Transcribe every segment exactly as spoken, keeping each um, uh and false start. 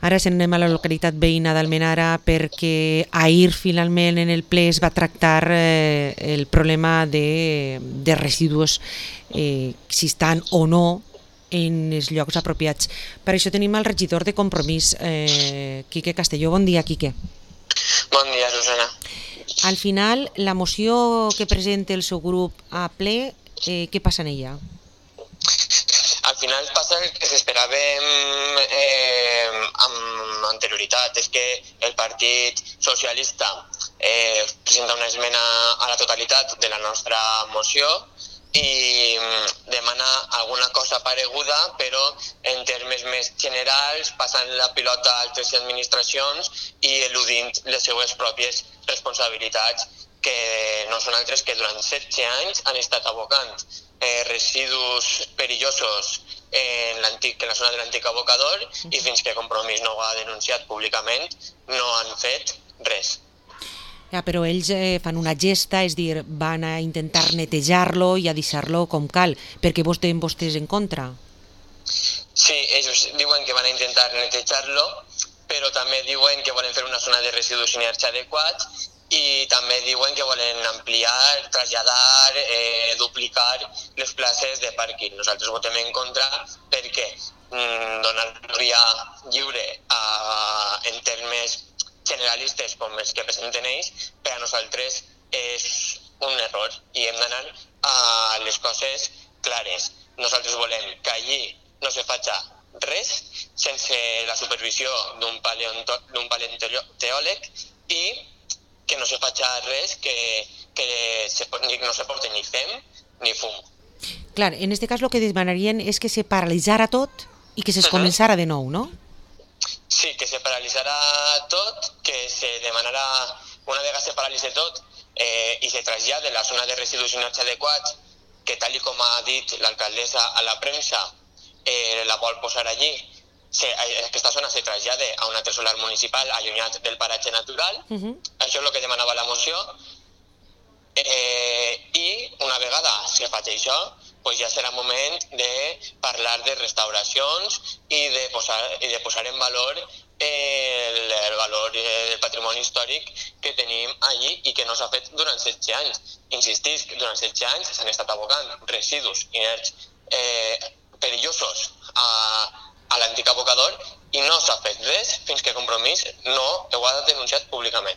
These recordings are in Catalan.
Ara si anem a la localitat veïna d'Almenara perquè ahir finalment en el ple es va tractar eh, el problema de, de residus, eh, si estan o no en els llocs apropiats. Per això tenim el regidor de Compromís, eh, Quique Castelló. Bon dia, Quique. Bon dia, Susana. Al final, la moció que presenta el seu grup a ple, eh, què passa en ella? Al final passa el que s'esperàvem eh, amb anterioritat, és que el Partit Socialista eh, presenta una esmena a la totalitat de la nostra moció i demana alguna cosa pareguda, però en termes més generals, passant la pilota a altres administracions i eludint les seues pròpies responsabilitats, que no són altres que durant setze anys han estat abocant eh, residus perillosos en, en la zona de l'antic abocador i fins que Compromís no ho ha denunciat públicament no han fet res. Ja, però ells eh, fan una gesta, és dir, van a intentar netejar-lo i a deixar-lo com cal, perquè vos tenen vostès en contra. Sí, ells diuen que van a intentar netejar-lo, però també diuen que volen fer una zona de residus inerts adequats i també diuen que volen ampliar, traslladar, eh, duplicar les places de pàrquing. Nosaltres votem en contra perquè mm, donar via lliure a, en termes generalistes com els que presenten ells, per a nosaltres és un error i hem d'anar a les coses clares. Nosaltres volem que allí no se faci res sense la supervisió d'un paleontòleg i que no se faci res que, que se, no se porti ni fem ni fum. Clar, en aquest cas el que demanarien és que se paralitzara tot i que se uh-huh. començara de nou, no? Sí, que se paralitzara tot, que se demanarà, una vegada se paralitza tot eh, i se trasllada la zona de residus inerts adequats, que tal com ha dit l'alcaldessa a la premsa, eh, la vol posar allí, se, aquesta zona se trasllada a un altre solar municipal allunyat del paratge natural, uh-huh. Això és el que demanava la moció, eh, i una vegada se faci això, pues ja serà moment de parlar de restauracions i de posar, i de posar en valor el, el valor del patrimoni històric que tenim allí i que no s'ha fet durant setze anys. Insistisc, durant setze anys s'han estat abocant residus inerts eh, perillosos a, a l'antic abocador i no s'ha fet res fins que Compromís no ho ha denunciat públicament.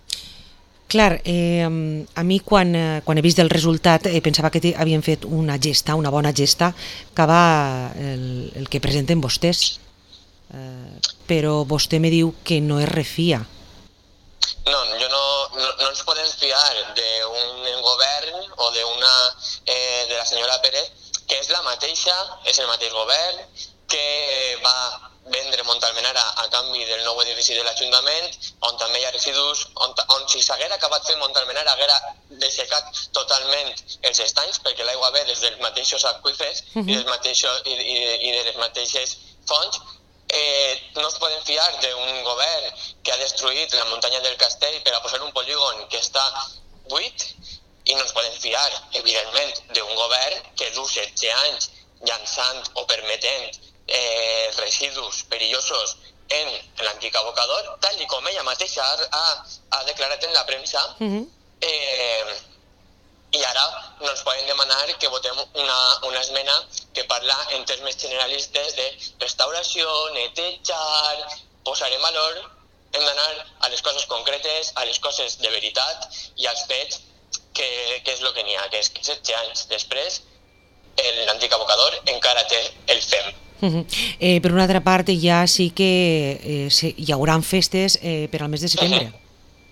Clar, eh, a mi quan, quan he vist el resultat eh, pensava que havien fet una gesta, una bona gesta, que va el, el que presenten vostès. Eh, però vostè me diu que no es refia. No, jo no, no, no ens podem fiar d'un govern o de, una, eh, de la senyora Pérez, que és la mateixa, és el mateix govern, que va vendre Montalmenara a canvi del nou edifici de l'Ajuntament, on també hi ha residus, on, on si s'haguera acabat fent Montalmenara haguera dessecat totalment els estanys, perquè l'aigua ve des dels mateixos aqüífers uh-huh. i, dels mateixos, i, i, i de les mateixes fonts. Eh, no es poden fiar d'un govern que ha destruït la muntanya del Castell per a posar un polígon que està buit i no ens podem fiar, evidentment, d'un govern que du setze anys llançant o permetent eh, residus perillosos en l'antic abocador, tal com ella mateixa ha, ha declarat en la premsa, uh-huh. eh, i ara no ens poden demanar que votem una, una esmena que parla en termes generalistes de restauració, netejar, posar en valor. Hem d'anar a les coses concretes, a les coses de veritat i als fets, que, que és el que n'hi ha, que és que setze anys després l'antic abocador encara té el F E M. Uh-huh. Eh, per una altra part, ja sí que eh, sí, hi haurà festes eh, per al mes de setembre. Uh-huh.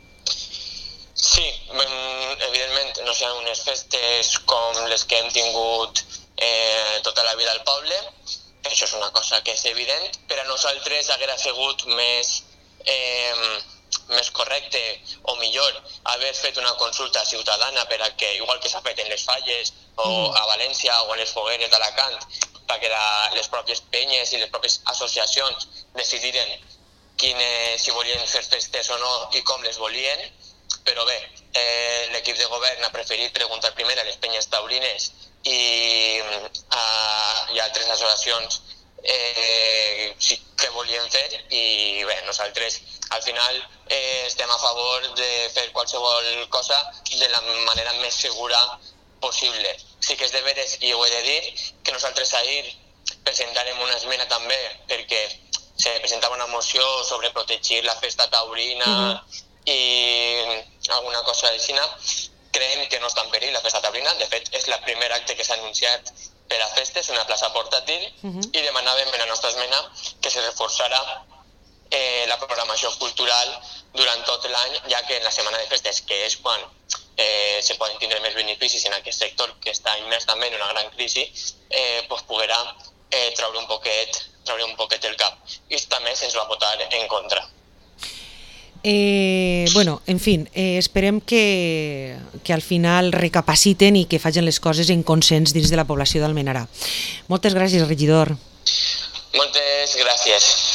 Sí, evidentment no seran unes festes com les que hem tingut eh, tota la vida al poble, això és una cosa que és evident, però a nosaltres haguera sigut més, eh, més correcte o millor haver fet una consulta ciutadana per a que, igual que s'ha fet en les Falles o a València o en les Fogueres d'Alacant, perquè la, les pròpies penyes i les pròpies associacions decidiren quines, si volien fer festes o no i com les volien. Però bé, eh, l'equip de govern ha preferit preguntar primer a les penyes taurines i a, i a altres associacions eh, sí, què volien fer, i bé, nosaltres al final eh, estem a favor de fer qualsevol cosa de la manera més segura possible. Sí que és de veres, i ho he de dir, que nosaltres ahir presentarem una esmena també, perquè se presentava una moció sobre protegir la festa taurina uh-huh. i alguna cosa així. Creiem que no està en perill la festa taurina, de fet és el primer acte que s'ha anunciat per a festes, una plaça portàtil, uh-huh. i demanàvem en la nostra esmena que se reforçara eh, la programació cultural durant tot l'any, ja que en la setmana de festes, que és quan eh, se poden tindre més beneficis en aquest sector que està immers també en una gran crisi, eh, pues poguerà eh, treure un poquet, treure un poquet el cap. I també se'ns va votar en contra. Eh, bueno, en fin, eh, esperem que, que al final recapaciten i que facin les coses en consens dins de la població d'Almenara. Moltes gràcies, regidor. Moltes gràcies.